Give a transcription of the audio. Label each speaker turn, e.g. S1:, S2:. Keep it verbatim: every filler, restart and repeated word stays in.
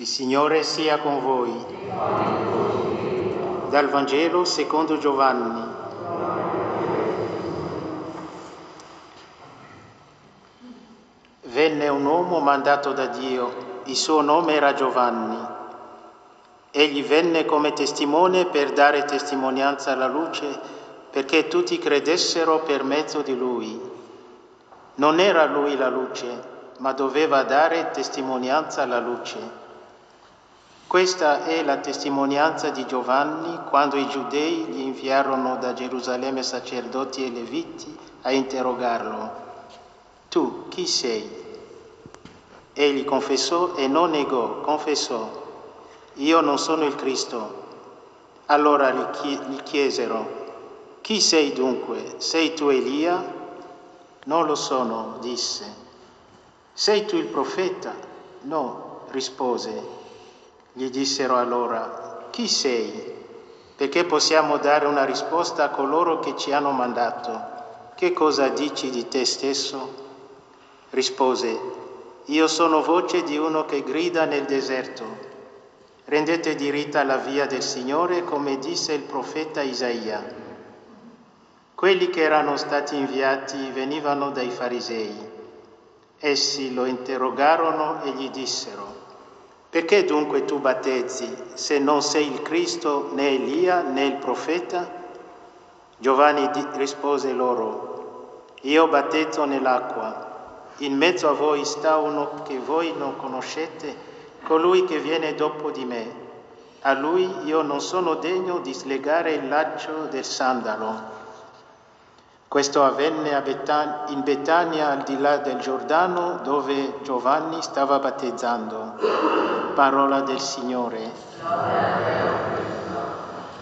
S1: Il Signore sia con voi. Dal Vangelo secondo Giovanni. Venne un uomo mandato da Dio, il suo nome era Giovanni. Egli venne come testimone per dare testimonianza alla luce, perché tutti credessero per mezzo di lui. Non era lui la luce, ma doveva dare testimonianza alla luce. Questa è la testimonianza di Giovanni quando i giudei gli inviarono da Gerusalemme sacerdoti e leviti a interrogarlo. Tu chi sei? Egli confessò e non negò, confessò. Io non sono il Cristo. Allora gli chiesero, chi sei dunque? Sei tu Elia? Non lo sono, disse. Sei tu il profeta? No, rispose. Gli dissero allora, chi sei? Perché possiamo dare una risposta a coloro che ci hanno mandato. Che cosa dici di te stesso? Rispose, io sono voce di uno che grida nel deserto. Rendete diritta la via del Signore, come disse il profeta Isaia. Quelli che erano stati inviati venivano dai farisei. Essi lo interrogarono e gli dissero, perché dunque tu battezzi, se non sei il Cristo, né Elia, né il profeta? Giovanni rispose loro, io battezzo nell'acqua. In mezzo a voi sta uno che voi non conoscete, colui che viene dopo di me. A lui io non sono degno di slegare il laccio del sandalo. Questo avvenne a Betan- in Betania, al di là del Giordano, dove Giovanni stava battezzando. Parola del Signore.